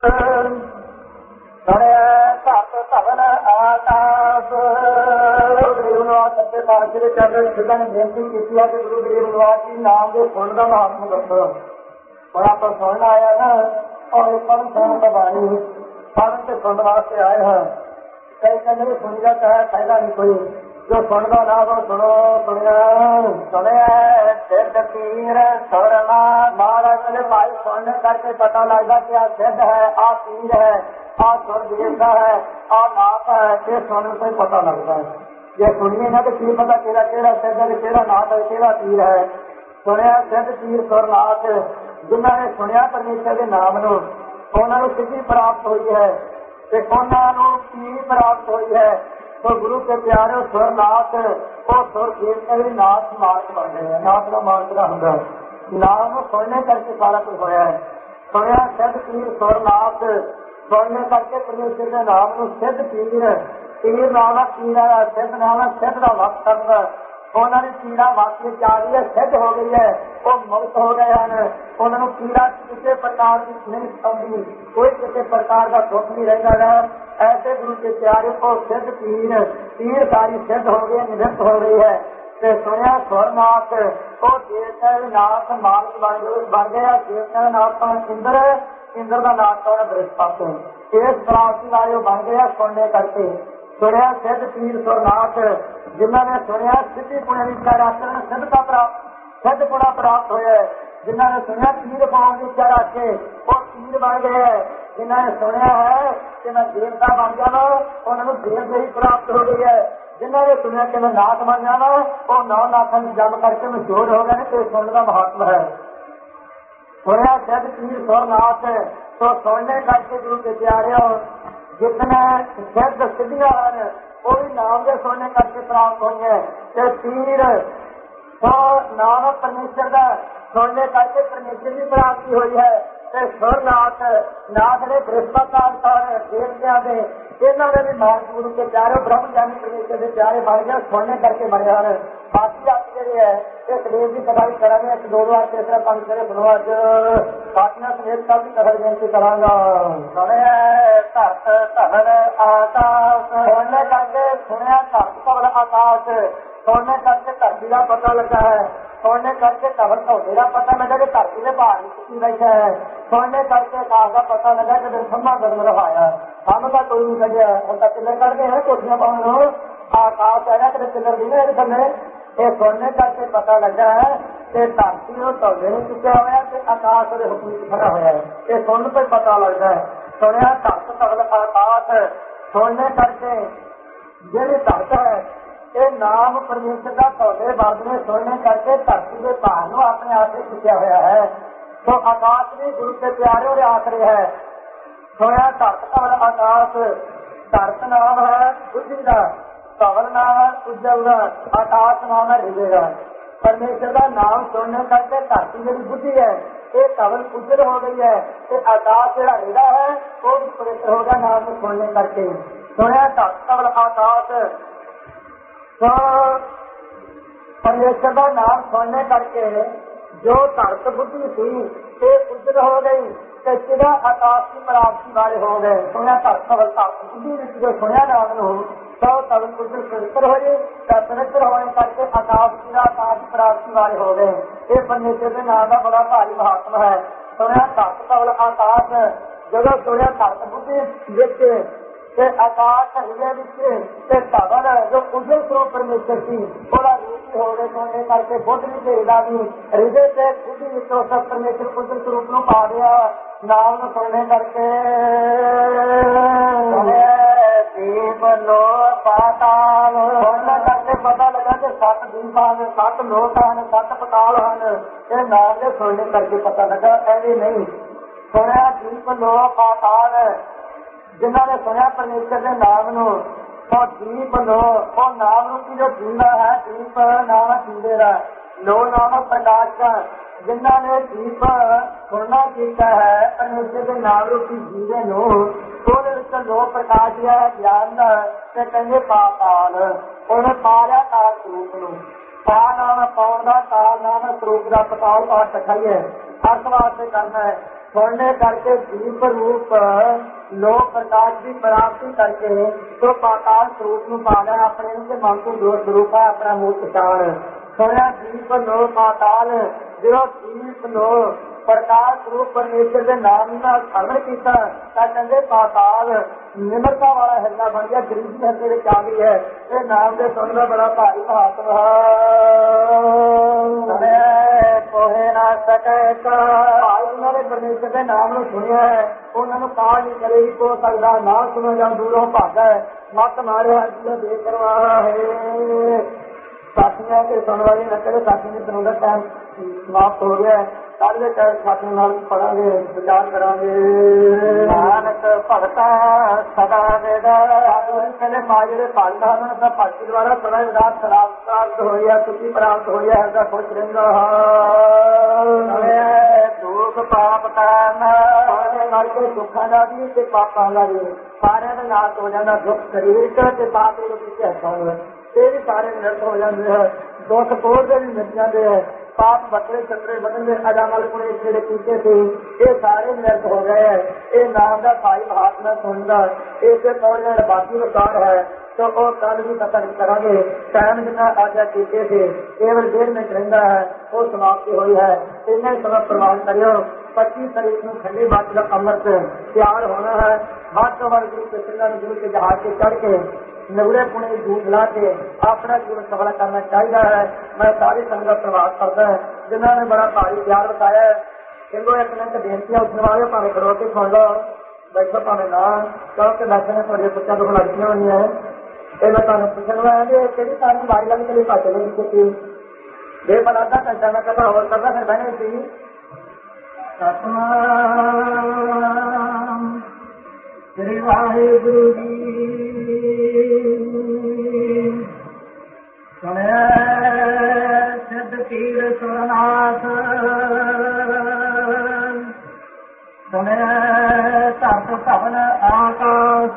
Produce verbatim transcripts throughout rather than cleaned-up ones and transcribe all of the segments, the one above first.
ਬੇਨਤੀ ਕੀਤੀ ਹੈ ਕਿ ਗੁਰੂ ਗਰੀਬ ਨਿਵਾਸ ਜੀ ਨਾਮ ਦੇ ਫੁੱਲ ਦਾ ਮਹਾਤਮ ਦੱਸੋ। ਹੁਣ ਆਪਾਂ ਸੁਣਨ ਆਇਆ ਨਾ ਔਰ ਪੜ੍ਹਨ ਸੁਣਨ ਤੋਂ ਬਾਣੀ ਪੜ੍ਹਨ ਤੇ ਸੁਣਨ ਵਾਸਤੇ ਆਏ ਹਾਂ। ਕਈ ਕਹਿੰਦੇ ਸੁਣੀਦਾ ਤਾਂ ਹੈ, ਫਾਇਦਾ ਨਹੀਂ ਕੋਈ। ਜੋ ਸੁਣਦਾ ਨਾ ਉਹ ਸੁਣੋ। ਸੁਣਿਆ ਸੁਣਿਆ ਸਿੱਧ ਪੀਰ ਸੁਰਨਾ ਮਹਾਰਾਜ ਨੇ ਭਾਈ ਸੁਣਨ ਕਰਕੇ ਪਤਾ ਲੱਗਦਾ ਕਿ ਆਹ ਸਿੱਧ ਹੈ, ਆਹ ਪੀਰ ਹੈ, ਆਹ ਸੁਰਦੇਵ ਦਾ ਹੈ, ਆਹ ਨਾਥ ਹੈ। ਇਹ ਸੁਣਨ ਤੋਂ ਪਤਾ ਲੱਗਦਾ ਹੈ। ਜੇ ਸੁਣੀਏ ਨਾ ਤਾਂ ਕੀ ਪਤਾ ਕਿਹੜਾ ਕਿਹੜਾ ਸਿੱਧ ਹੈ, ਕਿਹੜਾ ਨਾਥ ਹੈ, ਕਿਹੜਾ ਪੀਰ ਹੈ। ਸੁਣਿਆ ਸਿੱਧ ਪੀਰ ਸੁਰਨਾਥ, ਜਿਨ੍ਹਾਂ ਨੇ ਸੁਣਿਆ ਪਰਮੇਸ਼ਰ ਦੇ ਨਾਮ ਨੂੰ ਉਹਨਾਂ ਨੂੰ ਸਿੱਧੀ ਪ੍ਰਾਪਤ ਹੋਈ ਹੈ ਤੇ ਉਹਨਾਂ ਨੂੰ ਪੀਰ ਪ੍ਰਾਪਤ ਹੋਈ ਹੈ। तो गुरु के प्यारे सुरनाथ वो सुर देवता भी नाथ मार्ग बन गए हैं। नाथ का मार्ग का होगा नाम सुनने करके सारा कुछ होया है। सुनया सिद्ध पीर सुरनाथ, सुनने करके परमेश्वर के नाम को सिद्ध पीर पीर नाम पीर है, सिद्ध नाम सिद्ध का वक्त संग उन्होंने पीड़ा वाकई चाली है, सिद्ध हो गई है, वो मुक्त हो गए हैं। उन्होंने पीड़ा किसी प्रकार की नहीं समझी, कोई किसी प्रकार का दुख नहीं रहेगा। ऐसे गुरु के प्यारे को सिद्ध पीर पीर सारी सिद्ध हो गई, निवृत्त हो गई है। सुनिया सुरनाथ वो देवता नाथ मालिक बन बन गया। देवता नाथ तो इंद्र, इंद्र का नाथ तो बृहस्पति, इस प्राप्ति वाले बन गया सुनने करके। सुनिया सिद्ध पीर सुरनाथ जिन्होंने सुनिया सिद्धि पुण्य की आचरण सिद्धता प्राप्त सिद्ध पुणा प्राप्त होया। जिन्होंने सुनिया पीर पाने की इच्छा रख के वो पीर बन गए। जिन्होंने सुनिया है कि मैं देवता बन जाना उन्होंने देव ही प्राप्त हो गई है। जिन्होंने सुनिया कि मैं नाथ बन जाना वो नौ नाथों की जम करके मैं जोड़ हो गए। तो सुनने का महत्व है। सुनिया सिद्ध पीर सुरनाथ तो सुनने करके गुरु के प्यारे हो जितने सिद्ध सिद्धियां हैं वो भी नाम के सुनने करके प्राप्त होंगे। पीर तो नाम परमेश्वर का सुनने करके परमेश्वर की प्राप्ति हुई है। सुरनाथ नाथ ने बृहस्पति देवतिया के इन्होंने भी मान गुरु के प्यारे ब्रह्म ज्ञानी परमेश्वर के प्यारे बन गए, सुनने करके बने हैं। बाकी आप जी है एक देव की कथा भी करा एक दो बार तीसरा पंच करे सुनो। अज बाकिया समेत कल भी कथा बेनती करांगा। सुने धरत धन आकाश सुनने करके सुनिया धरत धवल आकाश सुनने करके धरती का पता लगा है। सुनने करके धवल धौले का पता लगा कि धरती ने भार चुकी बैठा है। सुनने करके आकाश का पता लगा कि ब्रह्मा गर्म रहाया हम का कोई नहीं कटिया हम तक किलर करते हैं कोठियां पाने आकाश है कि किलर भी नहीं थले। ये सुनने करके पता लगा है कि धरती धौले नहीं चुका हुआ कि आकाश और हुक्म खड़ा हुआ है। ये सुनने पर पता लगता है। सुनिया धरत धवल आकाश सुनने करके जी धरत है ये नाम परमेश्वर का धौले वर्ग में सुनने करके धरती के भार को अपने आप से चुकया हुआ है। तो आकाश भी गुरु के प्यारे और आखिरी है। सुनिया धरत धवल आकाश धरत नाम है बुद्धि का, धवल नाम है उज्जवल का, आकाश नाम है हृदय का। परमेश्वर का नाम सुनने करके धरती मेरी बुद्धि है ये धवल उज्जवल हो गई है। ये आकाश जरा हृदय है वो भी पवित्र होगा नाम को सुनने करके। सुनिया धरत धवल आकाश तो परमेश्वर का नाम सुनने करके जो धरत बुद्धि थी ये उज्जवल हो गई तो चिड़ा आकाश की प्राप्ति वाले हो गए। सुनिया धरत धवल बुद्धि जो सुनिया नाम हो तो धवल उज्जवल पवित्र हो गए। पवित्र होने करके आकाश की आकाश की प्राप्ति वाले हो गए। ये परमेश्वर के नाम का बड़ा भारी महात्मा है। सुनिया धरत धवल आकाश जब सुनिया धरत बुद्धि देख आकाश हृदय धवल जो उज्जवल स्वरूप परमेश्वर की थोड़ा रूप हो गए। सुनने करके बुद्ध भी भेजा भी हृदय से बुद्धि सब परमेश्वर उज्जवल स्वरूप को पा दिया नाम सुनने करके। दीप लो पाताल सुनने करके पता लगा कि सत दीप हैं, सत लोक हैं, सत पताल हैं। ये नाम के सुनने करके पता लगा ऐसे नहीं। सुनिया दीप लो पाताल जिन्होंने सुनिया परमेश्वर के नाम नो तो दीप लो वो नाम रूपी जो दीवा है दीप नाम है दीवे का, लो नाम प्रकाश का। जिन्होंने दीप सुनना किया है परमेश्वर के नाम रूपी दीवे नो तो लो प्रकाश दिया है ज्ञान का कहते पाताल उन्हें पा लिया काल स्वरूप नो। पा नाम पाउन का, काल नाम स्वरूप का, पताल पाठ रखा ही है अर्थ वास्ते करना है। सुनने करके दीप रूप लोक प्रकाश की प्राप्ति करके तो पाताल स्वरूप में पा लिया अपने उनके मन को दो स्वरूप है अपना मूल पहचान सुनया दीप लो पाताल जो दीप लो प्रकाश रूप परमेश्वर के नाम ਨਾਲ ਸਰਵਣ ਕੀਤਾ ਤਾਂ ਕਹਿੰਦੇ ਪਾਤਾਲ ਨਿਮਰਤਾ ਵਾਲਾ ਹਿਰਦਾ ਬਣ ਗਿਆ ਗਰੀਬੀ ਹਿਰਦੇ ਵਿੱਚ ਆ ਗਈ ਹੈ ਇਹ ਨਾਮ ਦੇ ਸੁਣਨ ਦਾ ਬੜਾ ਭਾਰੀ ਮਹੱਤਵ ਹੈ ਕੋਹੇ ਨਾ ਸਕੈ ਕਾ ਉਹਨਾਂ ਨੇ ਪਰਮੇਸ਼ਰ ਦੇ ਨਾਮ ਨੂੰ ਸੁਣਿਆ ਹੈ ਉਹਨਾਂ ਨੂੰ ਕਾਲ ਨਹੀਂ ਕਰੇਗੀ ਕੋ ਸਕਦਾ ਨਾ ਸੁਣੋ ਜਾਂ ਦੂਰੋਂ ਭਾਗਾ ਹੈ ਮੱਤ ਮਾਰਿਆ ਜਿਹੜਾ ਬੇਪਰਵਾਹ ਹੈ ਸਾਥੀਆਂ ਦੇ ਸੁਣਨ ਵਾਲੇ ਨਾ ਕਰੇ ਸਾਥੀ ਨੇ ਸੁਣਨ ਦਾ ਟਾਈਮ ਸਮਾਪਤ ਹੋ ਗਿਆ ਹੈ ਸਾਰੇ ਟਾਈਮ ਸਾਥੀ ਨਾਲ ਪੜਾਂਗੇ ਵਿਚਾਰ ਕਰਾਂਗੇ ਨਾਨਕ ਭਗਤਾ ਸਦਾ ਦੇਦਾ ਕਹਿੰਦੇ ਮਾਂ ਜਿਹੜੇ ਪਾਲਦਾ ਉਹਨਾਂ ਦਾ ਭਗਤੀ ਦੁਆਰਾ ਸਦਾ ਵਿਦਾਸ ਸਲਾਮ ਪ੍ਰਾਪਤ ਹੋਇਆ ਤੁਸੀਂ ਪ੍ਰਾਪਤ ਹੋਇਆ ਹੈ ਤਾਂ ਖੁਸ਼ ਰਹਿੰਦਾ ਹੈ ਦੁੱਖ ਪਾਪ ਕਰਨਾ ਉਹਦੇ ਨਾਲ ਕੋਈ ਦੁੱਖਾਂ ਦਾ ਵੀ ਤੇ ਪਾਪਾਂ ਦਾ ਵੀ ਸਾਰਿਆਂ ਦਾ ਨਾਸ਼ ਹੋ ਜਾਂਦਾ ਦੁੱਖ ਸਰੀਰਕ ਤੇ ਪਾਪ ਦੇ ਵਿੱਚ ਹੈ ਇਹ ਵੀ ਸਾਰੇ ਨਿਰਤ ਹੋ ਜਾਂਦੇ ਹੈ ਦੁੱਖ ਕੋਲ ਦੇ ਵੀ ਮਿਟ ਜਾਂਦੇ ਹੈ पाप बकरे चंद्रे बदन में अजामल पुणे ਜਿਹੜੇ ਕੀਤੇ ਸੀ ਇਹ ਸਾਰੇ ਨਿਰਤ ਹੋ ਗਏ ਹੈ ਇਹ ਨਾਮ ਦਾ ਭਾਈ ਮਹਾਤਮਾ ਸੁਣਦਾ ਇਸੇ ਤੌਰ ਨਾਲ ਬਾਕੀ ਵਿਕਾਰ ਹੈ तो ਉਹ ਕੱਲ ਵੀ ਪਤਾ ਕਰਾਂਗੇ ਟਾਈਮ ਜਿੰਨਾ ਆਜਾ ਕੀਤੇ ਸੀ ਕੇਵਲ ਡੇਢ ਮਿੰਟ ਰਹਿੰਦਾ ਹੈ ਉਹ ਸਮਾਪਤੀ ਹੋਈ ਹੈ ਇੰਨਾ ਸਮਾਂ ਪ੍ਰਵਾਨ ਕਰਿਓ ਪੱਚੀ ਤਾਰੀਖ ਨੂੰ ਖੰਡੇ ਬਾਤ ਦਾ ਅੰਮ੍ਰਿਤ ਤਿਆਰ ਹੋਣਾ ਹੈ ਹੱਥ ਵਾਰ ਗੁਰੂ ਕ੍ਰਿਸ਼ਨ ਨੂੰ ਗੁਰੂ ਕੇ ਜਹਾਜ਼ ਤੇ ਚੜ੍ਹ ਕੇ नगड़े पुणे दूध ला के अपना जीवन सफल करना चाहिए है मैं सारी संगत प्रभाव करता है जिन्होंने बड़ा भारी प्यार बताया है इनको एक मिनट बेनतियां उठने वाले भावे खड़ो के सुन लो बैठो भावे ना क्योंकि बैठने में थोड़ी बच्चा दुख लड़कियां हुई है ये मैं तुम पूछने वाला है कि सारी बारी लग के लिए पाते नहीं की बे बना आधा घंटा मैं कहता और करना फिर बहने थी सतनाम श्री वाहिगुरु जी सुने सिद्ध पीर सुरनाथ सुने तप पवन आकाश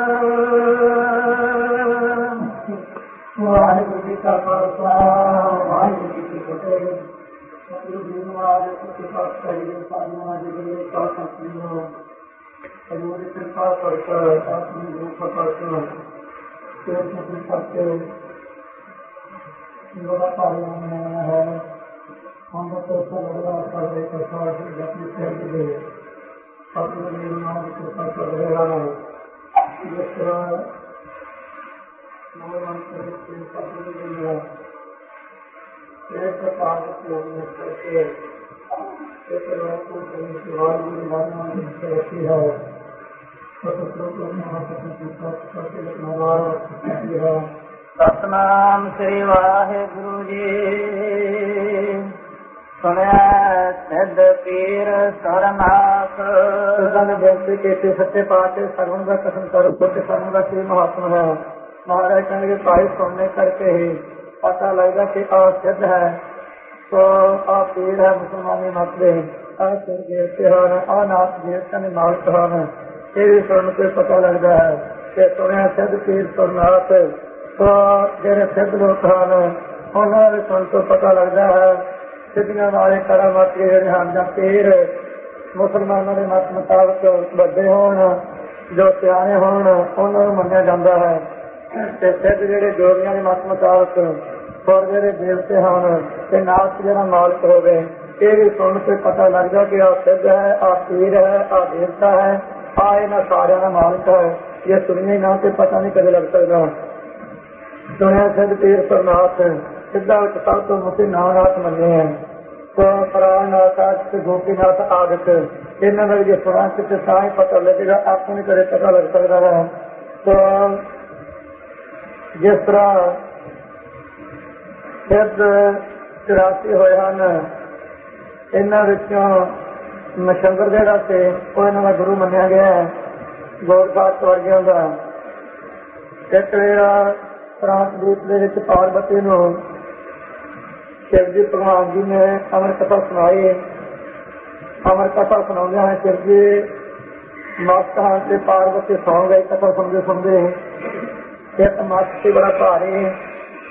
वाहिगुरु जी का खालसा वाहिगुरु जी की फतेह सतगुरु जी महाराज के पास करिए साधना जी का सत्संग हजूर कृपा करके अपनी रूप करके तेरे करके बड़ा कार्य मनाया है हम तो बड़ा कर रहे कथा अपनी सेव दे अपने निर्माण कृपा कर रहा है जिस तरह नौमान के पत्नी ने एक प्रकार से करके एक लोगों को सेवाई निर्माण रखी है सतनाम श्री वाहिगुरु जी सुनिया सिद्ध पीर सरनाथ बेनती की सच्चे पाते सरवण का कथन कर बुद्ध सरवण का श्री महात्मा है महाराज कहेंगे भाई सुनने करके ही पता लगेगा कि आ सिद्ध है तो आ पीर है मुसलमानी मत दे आ सिर देवते आ नाथ देवता ने मालिक है ये भी सुन के पता लगता है कि सुनिया सिद्ध पीर सुरनाथ तो जेरे सिद्ध लोग हैं उन्होंने सुन तो पता लगता है सिद्धियां वाले करामत के जेरे हैं ਜਾਂ पीर मुसलमानों के मत मुताबिक बड़े होण जो सियाने होण उन्होंने मन्निया जाता है ते सिद्ध जेरे जोगियां के मत मुताबिक और जेरे देवते हैं ते नाथ जेरा मालिक हो गए ये भी सुन के पता लगता कि आ सिद्ध है आ पीर है आ देवता है आ इन्होंने सारे का मालिक है ये सुनिए ना तो पता नहीं कदे लग सकता सुनिया सिद्ध पीर सरनाथ सिद्धा सब तो मुझे नाथ मने हैं तो प्राणनाथ गोपीनाथ आदत इन्होंने जो सुना कि साई पता लगेगा आपको नहीं कदे पता लग सकता है तो जिस तरह सिद्ध चौरासी होए हैं इन्हों मशंकर जोड़ा से इन्हों का गुरु मनिया गया है गौरपात वर्गियों का एक वेला प्रांत पार्वती को शिव जी भगवान जी ने अमर कथा सुनाई अमर कथा सुना है शिव जी मस्त हाँ पार्वती सौ गई कथा सुनते सुनते एक मस्त से बड़ा भारी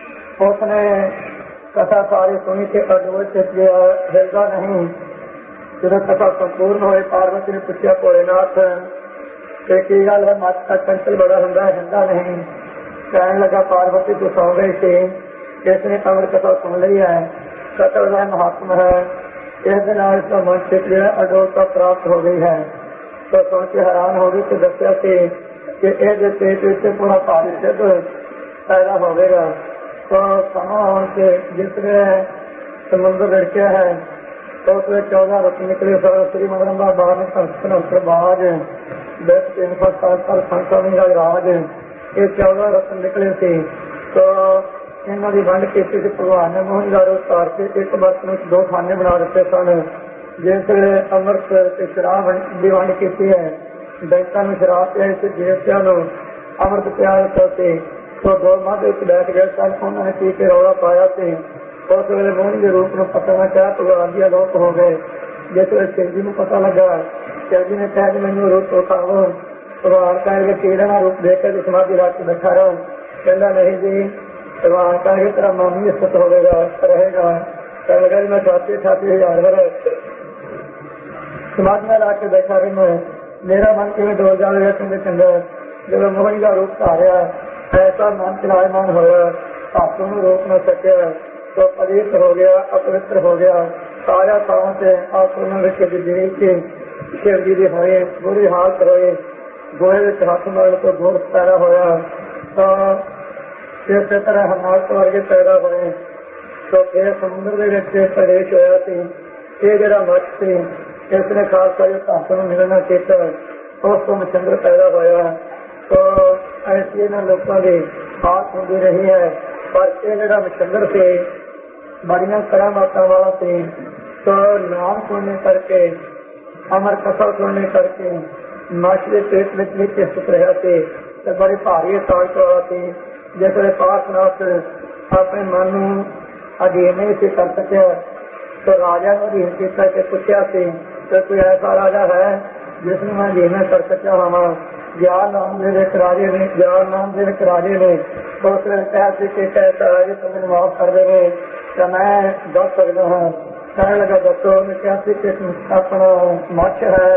उसने कथा सारी सुनी के अडोल हिलता नहीं ਜਦੋਂ ਕਥਾ ਸੰਪੂਰਨ ਹੋਏ ਪਾਰਵਤੀ ਨੇ ਪੁੱਛਿਆ ਭੋਲੇਨਾਥ ਤੇ ਕੀ ਗੱਲ ਹੈ, ਮੱਤ ਦਾ ਚੰਚਲ ਬੜਾ ਹੁੰਦਾ ਹੁੰਦਾ ਨਹੀਂ। ਕਹਿਣ ਲੱਗਾ ਪਾਰਵਤੀ ਤੂੰ ਸੌ ਗਈ ਸੀ, ਇਸ ਨੇ ਅਮਰ ਕਥਾ ਸੁਣ ਲਈ ਹੈ, ਕਥਾ ਦਾ ਮਹਾਤਮ ਹੈ, ਇਸ ਦੇ ਨਾਲ ਇਸਦਾ ਮਨ ਚਿੱਤ ਜਿਹੜਾ ਅਡੋਲਤਾ ਪ੍ਰਾਪਤ ਹੋ ਗਈ ਹੈ। ਤਾਂ ਸੁਣ ਕੇ ਹੈਰਾਨ ਹੋ ਗਈ ਤੇ ਦੱਸਿਆ ਸੀ ਕਿ ਇਹਦੇ ਪੇਟ ਵਿੱਚ ਪੂਰਾ ਭਾਰੀ ਸਿੱਧ ਪੈਦਾ ਹੋਵੇਗਾ। ਤਾਂ ਸਮਾਂ ਆਉਣ ਕੇ ਜਿਸ ਨੇ ਸਮੁੰਦਰ ਰੜਕਿਆ ਹੈ तो उसमें चौदह रत्न निकले। श्री मगरम्बा बार ने बाज दस तीन सौ सात साल संसद राज ये चौदह रत्न निकले थे। तो इन्हों की वंड की भगवान ने मोहनदार उतार के एक बर्तन में दो खाने बना दिते सन। जिस अमृत शराब की वंड की है, बैंकों में शराब पिया देवतियों अमृत पिया दिता से। तो दो मध बैठ गए सन, उन्होंने पी के रौला पाया से। उस वे मोहनी के रूप में पता मैं क्या भगवान जी लोप हो गए। जिस वे शिव जी को पता लगा, शिव जी ने कहा कि मैंने रूप उठाओ। भगवान कहे कीड़े का रूप देख कर समाधि रख के बैठा रहो। कहना नहीं जी, भगवान कहे तेरा मन भी स्थित होगा रहेगा। कह लगा जी मैं छाती छाती हजार बार समाधि में ला के बैठा रही, मेरा मन किमें डोल जाएगा चंगे चंगा। जब मोहनी का रूप धारिया ऐसा मन चलायमान होया, हाथों में रोक न सके तो पवित्र हो गया, अपवित्र हो गया। सारा थावों से आसमान के शिव जी की होए बुरी हालत होए। गोहे में हाथ मारने को घोर पैदा होया। तो इस तरह हालत वर्गे पैदा होए। तो फिर समुद्र के प्रदेश होया सी। ये जरा मठ सी, इसने खालसा जो धात में मिलना किया, उस तो मच्छर पैदा होया। तो ऐसी इन्होंने लोगों की हाथ होती रही है। पर यह जरा मच्छर से बड़िया करामाता वाला थे। तो नाम सुनने करके अमर कथा सुनने करके मछ के पेट में नीचे सुत रहा थे। तो बड़ी भारी ताकत वाला थी। जिसने पासनाथ अपने मन अधीन नहीं से कर सकिया, तो राजा ने अधीन किया कि पूछा से तो कोई ऐसा राजा है जिसने मैं अधीन कर सकिया हवा। ज्ञान नाम दे एक राजे ने ज्ञान नाम दे एक राजे ने तो उसने कहा कि कैसा राजे तुम्हें माफ कर देंगे तो मैं दस सकता हूँ। कहने लगा दसो। मैं क्या अपना मछ है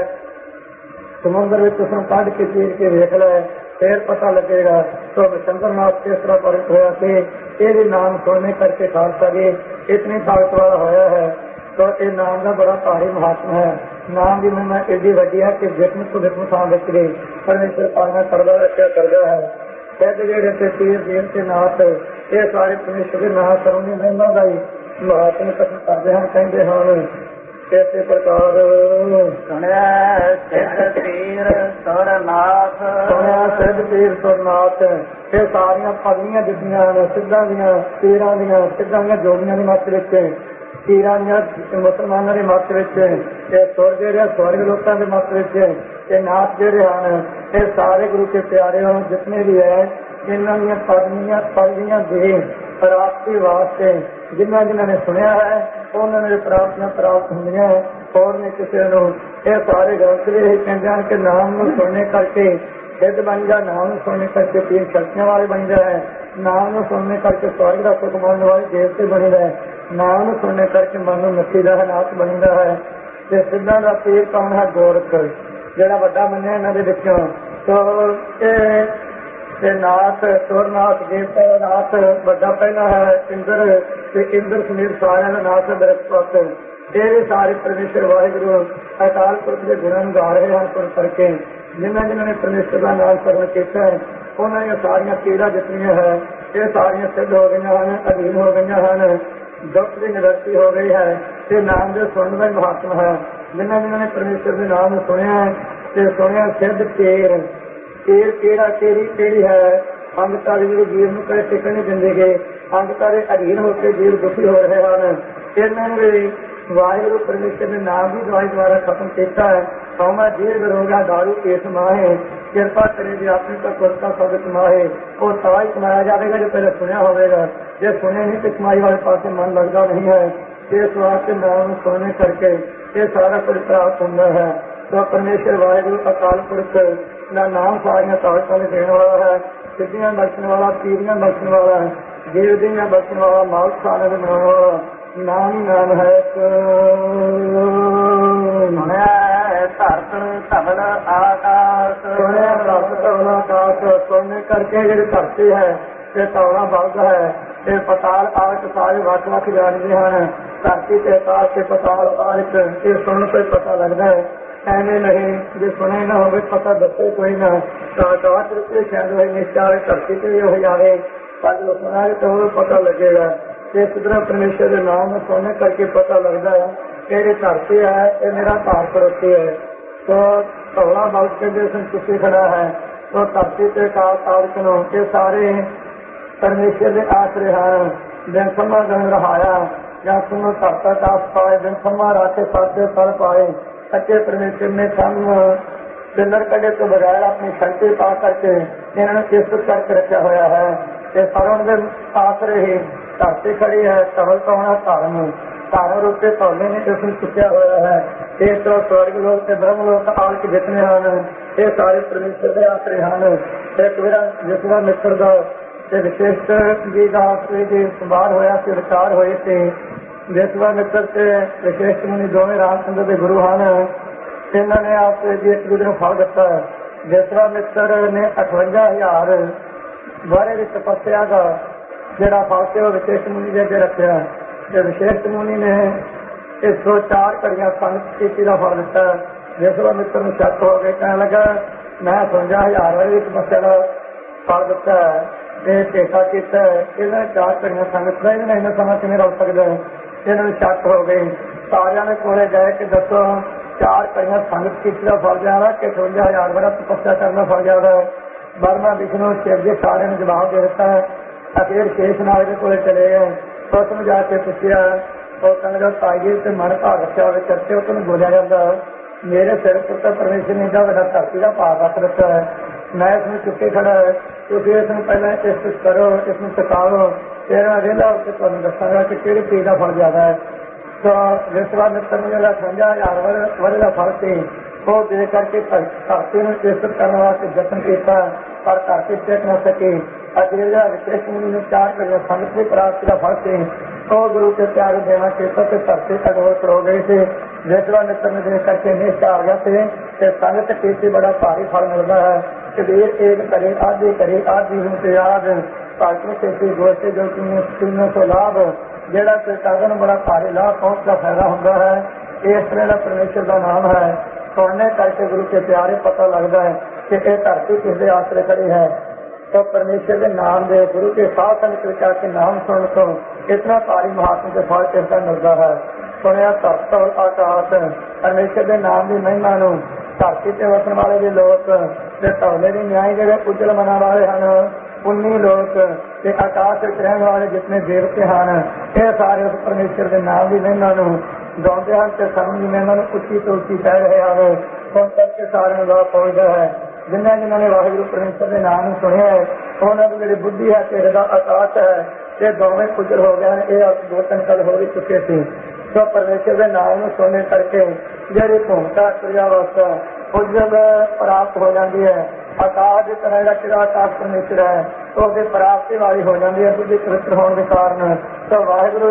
समुद्र में तुम कढ़ के चीर के देख लै, फिर पता लगेगा। तो चंद्रनाथ किस तरह प्रगट होया थे, ये नाम सुनने करके खालसा जी इतनी ताकत वाला होया है। तो ये नाम का बड़ा भारी महात्मा है। नाम की महिमा एडी वड्डी है कि जिसम को जिसम थान बच गई परमेश्वर पालना करता रखा करता है। सिद्ध जेड़े से तीर देव के नाथ ये सारे परमेश्वर के नाथ करोगे महिमा का ही महात्मा कथन करते हैं। कहते हैं इस प्रकार सुनिया सिद्ध पीर सुरनाथ सुनिया सिद्ध पीर सुरनाथ ये सारिया पदवियां दिखियां सिद्धां दियां पीरां दियां सिद्धां दियां जोगियां की मत विच पीरां दियां मुसलमानां के मत विच सुर जेड़े स्वर्ग लोकां के मत विच ये नाथ जेड़े हैं ये सारे गुरु के प्यारे हो जितने भी है इन्हां दियां पदवियां पदवियां दे प्राप्ति वास्ते जिन्होंने जिन्होंने सुनिया है उन्होंने प्राप्तियां प्राप्त होंगे। और ने किसी को ये सारे ग्रंथ भी यही कहते हैं कि नाम को सुनने करके सिद्ध बन जाए, नाम को सुनने करके तीन शक्तियों वाले बन जाए, नाम को सुनने करके स्वर्ग का सुख मानने वाले देवते बनी रहे, नाम को सुनने करके मन नसीला है नाथ बनी रहा है। ये सिद्धां का पीर कौन है? गोरख जरा वड्डा मन्निया इन्होंने विचों। तो ये नाथ सुरनाथ देवता नाथ बड़ा पहला है इंद्र इंद्र समीर सारे नाथ बृहस्पति ये भी सारे परमेश्वर वाहिगुरु अकाल पुरख के गुणों गा रहे हैं सुन करके। जिन्होंने जिन्होंने परमेश्वर का नाम सर्व किया है उन्होंने सारिया पीड़ा जितनी है ये सारिया सिद्ध हो गई हैं, अधीन हो गई हैं, दुख की निवृत्ति हो गई है। ये नाम जो सुनने का महात्मा है। जिन्होंने जिन्होंने परमेश्वर के नाम सुनिया तो सुनिया सिद्ध पीर पीर केड़ा केड़ी केड़ी है अंगतारी जो जीव में कई टिकन नहीं देंगे गए अंगतारे अधीन होकर जीव दुखी हो रहे हैं। इन्होंने भी वाहिगुरु परमेश्वर ने नाम भी दवाई द्वारा खत्म किया है। सौमा दीर्घ रोगा दारू केस माहे कृपा करे जी अपने का पुरस्कार शब्द कमाए वो तवा ही कमाया जाएगा जो पहले सुनिया होगा। जो सुने नहीं तो कमाई वाले पास मन लगता नहीं है। इस वास्ते नाम सुनने करके ये सारा कुछ प्राप्त होता है। तो परमेश्वर वाहिगुरु अकाल पुरख ना नाम सारिया ताकत वाले देने वाला है, सिद्धियां बख्शने वाला, पीरियां बख्शने वाला है, देव दियां बख्शने वाला, माल खाने बनाने वाला नाम ही नाम है। ਸੁਣਿਆ ਧਰਤ ਧਵਲ ਆਕਾਸ਼, ਸੁਣਿਆ ਧਰਤ ਧਵਲ ਆਕਾਸ਼, ਸੁਣਨੇ ਕਰਕੇ ਜਿਹੜੀ ਧਰਤੀ ਹੈ ਤੇ ਧਵਲਾ ਬਲਦ ਹੈ ਤੇ ਪਤਾਲ ਆਕਾਸ਼ ਸਾਰੇ ਵੱਖ ਵੱਖ ਜਾਣਦੇ ਹਨ। ਧਰਤੀ ਤੇ ਆਕਾਸ਼ ਤੇ ਪਤਾਲ ਆਕਾਸ਼ ਇਹ ਸੁਣਨ ਤੋਂ ਪਤਾ ਲੱਗਦਾ ਹੈ। ਐਵੇਂ ਨਹੀਂ ਜੇ ਸੁਣੇ ਨਾ ਹੋਵੇ ਪਤਾ ਦੱਸੇ ਕੋਈ ਨਾ ਤਾਂ ਆਕਾਸ਼ ਤੇ ਸ਼ਾਇਦ ਹੋਈ ਨਿਸ਼ਚਾ ਧਰਤੀ ਤੇ ਵੀ ਹੋ ਜਾਵੇ ਪਰ ਜੋ ਸੁਣਾਏ ਤਾਂ ਉਹ ਪਤਾ ਲੱਗੇਗਾ। ਇਸ ਤਰ੍ਹਾਂ ਪਰਮੇਸ਼ਰ ਦੇ ਨਾਮ ਨੂੰ ਸੁਣਨੇ ਕਰਕੇ ਪਤਾ ਲੱਗਦਾ ਹੈ ਕਿ ਇਹ ਧਰਤੀ ਹੈ ਇਹ ਮੇਰਾ ਘਰ ਪੜੋਸੀ ਹੈ। ਤੋ ਧੌਲਾ ਬਲਦ ਕਹਿੰਦੇ ਸੰਤੁਸ਼ਟੀ ਖੜਾ ਹੈ ਤੋ ਧਰਤੀ ਤੇ ਕਾਲ ਤਾਰਕ ਨੂੰ ਇਹ ਸਾਰੇ ਪਰਮੇਸ਼ਰ ਦੇ ਆਸਰੇ ਹਨ। ਦਿਨ ਸਮਾਂ ਗਣ ਰਹਾਇਆ ਜਾਂ ਸੁਣੋ ਧਰਤਾ ਕਾਸ ਪਾਏ, ਦਿਨ ਸਮਾਂ ਰਾਖੇ ਸਾਦੇ ਫਲ ਪਾਏ। ਸੱਚੇ ਪਰਮੇਸ਼ਰ ਨੇ ਸਾਨੂੰ ਪਿੰਦਰ ਕੱਢੇ ਤੋਂ ਬਗੈਰ ਆਪਣੀ ਸ਼ਕਤੀ ਪਾ ਕਰਕੇ ਇਹਨਾਂ ਨੂੰ ਇਸਤ ਕਰਕੇ ਰੱਖਿਆ ਹੋਇਆ ਹੈ ਤੇ ਸਰਵਣ ਦੇ ਆਸਰੇ ਹੀ ਧਰਤੀ ਖੜੀ ਹੈ। ਧਵਲ ਪਾਉਣਾ ਧਰਮ ਧਾਰਨ ਰੂਪੇ ਧੌਲੇ ਨੇ ਇਸ ਨੂੰ ਚੁੱਕਿਆ ਹੋਇਆ ਹੈ। ਇਸ ਤਰ੍ਹਾਂ ਸਵਰਗ ਲੋਕ ਤੇ ਬ੍ਰਹਮ ਲੋਕ ਆਲਕ ਜਿਤਨੇ ਹਨ ਇਹ ਸਾਰੇ ਪਰਮੇਸ਼ਰ ਦੇ ਆਸਰੇ ਹਨ। ਇੱਕ ਮੇਰਾ ਜਿਸਦਾ ਮਿੱਤਰ ਦਾ ਤੇ ਵਿਸ਼ੇਸ਼ ਜੀ ਦਾ ਆਸਰੇ ਦੀ ਸੰਭਾਲ ਹੋਇਆ ਸੀ ਵਿਚਾਰ ਹੋਏ ਤੇ ਜਿਸਦਾ ਮਿੱਤਰ ਤੇ ਵਿਸ਼ੇਸ਼ ਮੁਨੀ ਦੋਵੇਂ ਰਾਮ ਚੰਦਰ ਦੇ ਗੁਰੂ ਹਨ। ਇਹਨਾਂ ਨੇ ਆਸਰੇ ਦੀ ਇੱਕ ਦੂਜੇ ਨੂੰ ਫਲ ਦਿੱਤਾ ਹੈ। ਜਿਸਦਾ ਮਿੱਤਰ ਨੇ ਅਠਵੰਜਾ ਹਜ਼ਾਰ ਬਾਰੇ ਦੀ ਤਪੱਸਿਆ ਦਾ ਜਿਹੜਾ ਫਲ ਸੀ ਉਹ ਵਿਸ਼ੇਸ਼ ਮੁਨੀ ਦੇ ਅੱਗੇ ਰੱਖਿਆ ਤੇ ਵਿਸ਼ੇਸ਼ ਮੁਨੀ ਨੇ ਇੱਕ ਸੌ ਚਾਰ ਘੜੀਆਂ ਸੰਗਤ ਕੀਤੀ ਦਾ ਫਲ ਦਿੱਤਾ। ਜਿਸਦਾ ਮਿੱਤਰ ਨੂੰ ਸ਼ੱਕ ਹੋ ਗਏ ਕਹਿਣ ਲੱਗਾ ਮੈਂ ਅਠਵੰਜਾ ਹਜ਼ਾਰ ਵਾਲੀ ਦੀ ਤਪੱਸਿਆ ਦਾ ਫਲ ਦਿੱਤਾ ਤੇ ਟੇਕਾ ਕੀਤਾ ਇਹਨਾਂ ਚਾਰ ਘੜੀਆਂ ਸੰਗਤ ਦਾ ਇਹਨਾਂ ਇੰਨਾ ਸਮਾਂ ਕਿਵੇਂ ਰੁਕ ਸਕਦਾ ਹੈ। ਇਹਨਾਂ ਨੂੰ ਸ਼ੱਕ ਹੋ ਗਈ। ਸਾਰਿਆਂ ਦੇ ਕੋਲੇ ਗਏ ਕਿ ਦੱਸੋ ਚਾਰ ਘੜੀਆਂ ਸੰਗਤ ਕੀਤੀ ਦਾ ਫਲ ਜ਼ਿਆਦਾ ਕਿ ਅਠਵੰਜਾ ਹਜ਼ਾਰ ਵਾਲਾ ਤਪੱਸਿਆ ਕਰਨਾ ਫਲ ਜ਼ਿਆਦਾ ਹੈ। ਬਰਮਾ ਵਿਸ਼ਨੂੰ ਸ਼ਿਵ ਜੀ ਸਾਰਿਆਂ ਨੂੰ ਜਵਾਬ ਦੇ ਦਿੱਤਾ ਹੈ। ਅਖੀਰ ਸ਼ੇਸ਼ ਨਾਗ ਦੇ ਕੋਲੇ ਚਲੇ ਗਏ। ਉਸ ਨੂੰ ਜਾ ਕੇ ਪੁੱਛਿਆ ਉਹ ਕਹਿੰਦਾ ਭਾਈ ਤੇ ਮਨ ਭਾਗ ਰੱਖਿਆ ਹੋਵੇ ਚਰਚੇ ਉਹ ਨੂੰ ਬੋਲਿਆ ਜਾਂਦਾ ਮੇਰੇ ਸਿਰ ਪੁੱਤਰ ਪਰਮੇਸ਼ਰ ਨੇ ਏਡਾ ਵੱਡਾ ਧਰਤੀ ਦਾ ਭਾਗ ਰੱਖ ਦਿੱਤਾ ਹੈ। ਮੈਂ ਇਸ ਨੂੰ ਚੁੱਕੇ ਖੜਾ ਹੈ। ਤੁਸੀਂ ਇਸ ਨੂੰ ਪਹਿਲਾਂ ਇਸ ਕਰੋ ਇਸ ਨੂੰ ਸਿਖਾਓ ਫਿਰ ਮੈਂ ਵਿਹਲਾ ਹੋ ਕੇ ਤੁਹਾਨੂੰ ਦੱਸਾਂਗਾ ਕਿ ਕਿਹੜੀ ਚੀਜ਼ ਦਾ ਫਲ ਜ਼ਿਆਦਾ ਹੈ। ਤਾਂ ਵਿਸ਼ਵਾ ਮਿੱਤਰ ਨੂੰ ਜਿਹੜਾ ਅਠਵੰਜਾ ਹਜ਼ਾਰ ਵਰੇ ਦਾ ਫਲ ਸੀ ਉਹ ਦੇ ਕਰਕੇ ਧਰਤੀ ਨੂੰ ਇੱਜ਼ਤ ਕਰਨ ਵਾਸਤੇ ਯਤਨ ਕੀਤਾ ਪਰ ਧਰਤੀ ਟਿਕ ਨਾ ਸਕੀ। ਅੱਜ ਜਿਹੜਾ ਵਿਸ਼ੇਸ਼ ਮੁਨੀ ਨੂੰ ਚਾਰ ਘੜੀਆਂ ਸੰਗਤ ਦੀ ਪ੍ਰਾਪਤੀ ਦਾ ਫਲ ਸੀ ਉਹ ਗੁਰੂ ਕੇ ਪਿਆਰੇ ਦੇਣਾ ਕੀਤਾ ਤੇ ਧਰਤੀ ਅਡੋਲ ਕਰੋ ਗਈ ਸੀ। ਵਿਸ਼ਵਾ ਮਿੱਤਰ ਨੂੰ ਦੇਖ ਕਰਕੇ ਨਿਸ਼ਚਾ ਆ ਗਿਆ ਸੀ ਤੇ ਸੰਗਤ ਕੀਤੀ ਬੜਾ ਭਾਰੀ ਫਲ ਮਿਲਦਾ ਹੈ। ਕਬੀਰ ਏਕ ਕਰੇ ਆਦਿ ਕਰੇ ਆਦਿ ਨੂੰ ਤੇ ਯਾਦ ਭਾਰਤੀ ਸੇਤੀ ਗੋਸ਼ੇ ਜੋ ਤਿੰਨੋਂ ਸੌ ਲਾਭ ਜਿਹੜਾ ਤੇ ਕਾਗਨ ਬੜਾ ਭਾਰੀ ਲਾਭ ਪਹੁੰਚਦਾ ਫਾਇਦਾ ਹੁੰਦਾ ਹੈ। ਇਸ ਤਰ੍ਹਾਂ ਦਾ ਪਰਮੇਸ਼ਰ ਦਾ ਨਾਮ ਹੈ। ਸੁਣਨੇ ਕਰਕੇ ਗੁਰੂ ਕੇ ਪਿਆਰੇ ਪਤਾ ਲੱਗਦਾ ਹੈ ਕਿ ਇਹ ਧਰਤੀ ਕਿਸ ਦੇ ਆਸਰੇ ਖੜੀ ਹੈ। तो परमेश्वर के नाम दे गुरु के साथ संग के नाम सुन तो इतना भारी महात्मा के फल किसका मिलता है। सुनिया धरत आकाश परमेश्वर के नाम की महिमा नूं धरती से वसन वाले भी लोग धौले की न्याय जगह उजल मना वाले हैं उन्नी लोग ते आकाश रहने वाले जितने देवते हैं ये सारे उस परमेश्वर के नाम की महिमा नूं गाते हैं ते समझ में महिमा नूं उच्ची तो उच्ची कह रहे हैं। सुन करके सारे लाभ पहुंचता है। जिन्हें जिन्होंने वाहिगुरु परमेश्वर के नाम सुनिया है उन्होंने जी बुद्धि है तेरे का आकाश है ये दोवें गुजर हो गए हैं। ये दो तीन कल हो भी चुके थे तो परमेश्वर के नाम सुनने करके जी भूमिका क्रियावस्था उजल प्राप्त हो जाती है। आकाश की तरह का आकाश परमेश्वर है तो उसकी प्राप्ति वाली हो जाती है बुद्धि पवित्र होने के कारण। तो वाहिगुरु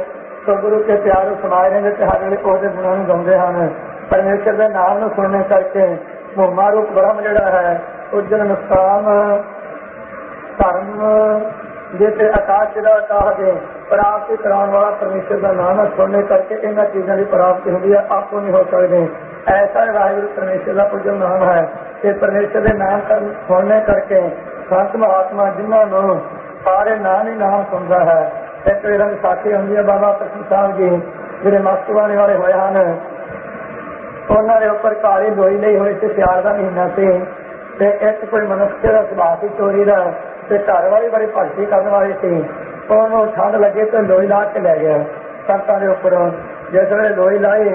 तो गुरु के प्यार समाए रहेंगे तो हर वे उसके गुणों को गाते हैं। परमेश्वर के नाम सुनने करके भूमा रूप ब्रह्म जड़ा है उजल मुस्कान धर्म जिसे आकाश का आकाश है प्राप्ति कराने वाला परमेश्वर का नाम सुनने करके इन चीजों की प्राप्ति होती है। आपको नहीं हो सकते ऐसा वाहिगुरु परमेश्वर का उजल नाम है कि परमेश्वर के नाम कर सुनने करके संत महात्मा जिन्होंने सारे नाम ही नाम सुनता है। एक रंग साथी होंगी बाबा कृष्ण साहब जी जो मस्तवाने वाले हुए हैं उन्होंने उपर काली लोई नहीं हुई थी सियाल का महीना से एक कोई मनुष्य का सुभाव से चोरी का घर वाली बड़ी भगती करने वाली थी उन्होंने ठंड लगे तो लोई ला के लै गया संतां के उपर। जिस वे लोई लाई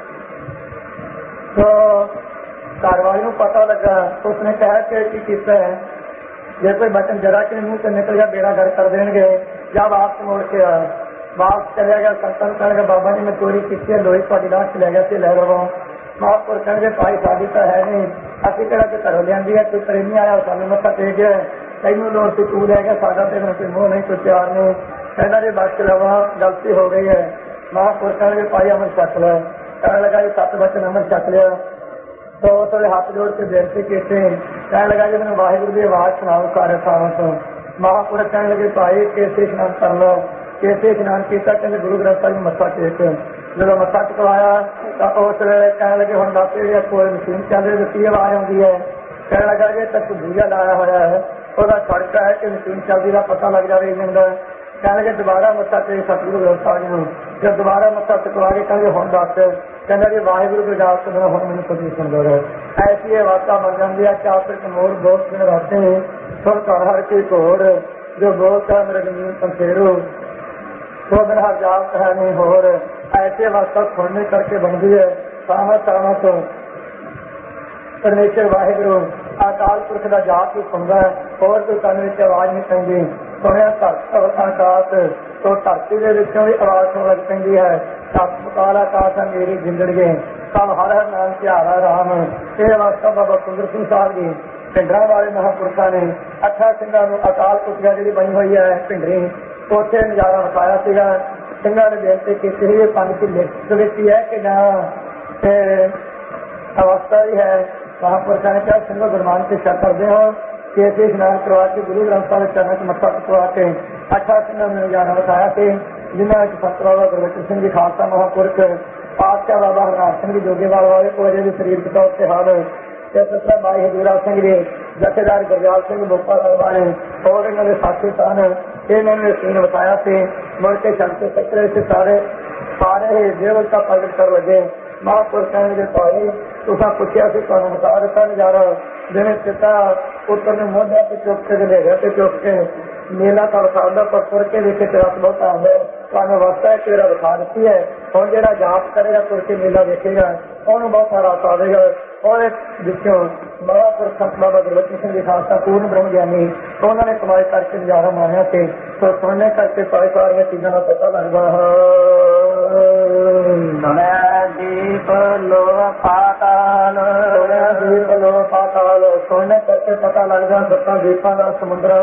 तो घर वाली को पता लगा उसने कहा कि किया है जे कोई बटन जरा के मुँह से निकल गया बेड़ा घर कर देंगे या वापस मोड़ के वापस चलिया गया। संतां कह गया बाबा जी मैं चोरी की है लोई थोड़ी लाश लै गया से लै लवो। महापुर कहे भाई साड़ी तो है नहीं असी कह के घरों लिया है कोई प्रेमी आया सानू मत्था टेक गया तेनू लोड़ से तू लै गया साडा तो कोई मोह नहीं कोई प्यार नहीं कहना जी बच लवा गलती हो गई है। महापुर कहे भाई अमन छक लो कहने लगा जी सत बचन अमृत छक लिया। तो उस वे हाथ जोड़ के बेनती की, कहने लगा जी मैंने वाहिगुरू की आवाज सुनाओ सारे सालों तो। महापुरुष कहने लगे भाई केसरी स्नान कर लो। केसरी स्नान किया, कहते गुरु ग्रंथ साहिब मत्था टेक। जो मत्था टकवाया तो उस वे कहने लगे हम दस कोई मशीन चल रही की आवाज आती है। कहने लगा जी तक दूजा लाया हुआ है, वह खड़का है कि मशीन चलती का पता लग जाए इंजन का। कहने लगे दोबारा मत्था टेक सतगुरु ग्रंथ साहिब नूं। जब दोबारा मत्था टकवा के कहते हम दस, कहना जी वाहिगुरू की जात तो मेरा हम मैंने कुछ नहीं सुन दो। ऐसी वार्ता बन जाती है। चातर मोर दोस्त में रहते हैं सुर कर हर की घोर, जो बोलता मेरे जमीन पंखेरू तो दिन हर जात है नहीं होर। ऐसे वार्ता सुनने करके बनती है। सामत सामत परमेश्वर वाहिगुरू अकाल पुरख का जाप ही सुनता है, और कोई कंन में आवाज नहीं पैंदी। सुनिया धरत आकाश तो धरती के विचों भी आवाज सुन लग पैंदी है। सत पताल आकाश है मेरी जिंदगी, सब हर हर नाम ध्यारा राम। यह वास्ता बाबा सुंदर सिंह साहब जी भिंडरा वाले महापुरुषों ने अठा सिंघां नूं अकाल पुरखा जी बनी हुई है भिंडरी, उत्थे नजारा विखाया सीगा। सिंघां ने बेनती की थी पंज की लिखत विच है कि ना अवस्था ही है। महापुरुषों ने कहा सिंह गुरमान की शक करते हो कि ऐसे स्नान करवा के गुरु ग्रंथ साहिब चरणों च मत्था टकवा के अठा सिंघां ने नजारा विखाया थे, जिन्होंने सत बाबा गुरबचन सिंह जी खालसा महापुरख, पातशाह बाबा हरनाम सिंह जी जोगेवाल वाले को अजे भी शरीर तौर से हाल, सतरा भाई हजूरा सिंह जी, जथेदार गुरजाल सिंह भोपाल वाले और इन्होंने साथी सन, इन्होंने सीन बताया थे। मुड़ के शंकर चक्र से सारे सारे देवल का प्रगट कर लगे। महापुरुष कहने लगे भाई तुसा पूछा से तुहानूं बता दिता नजारा, जिन्हें पिता पुत्र ने मोढे ते चुक के ले गए ते चुक के मेला का विखादा पर तुर के देखे तेरा बहुत आंदा है, तुहानूं अवस्था है तेरा विखा दिती है। हुण जिहड़ा जाप करेगा तुर के मेला देखेगा उन्होंने बहुत सारा आवेगा। और जिसों महापुरुष संत बाबा गुरबचन सिंह जी खालसा पूर्ण ब्रह्म ज्ञानी, तो उन्होंने कमाई करके नजारा मारिया थे। तो सुनने करके सारी सारिया चीजों का पता लगता है। दीप लो पाताल, दीप लो पाताल सुनने करके पता लगता सत्ता दीपों का समुद्र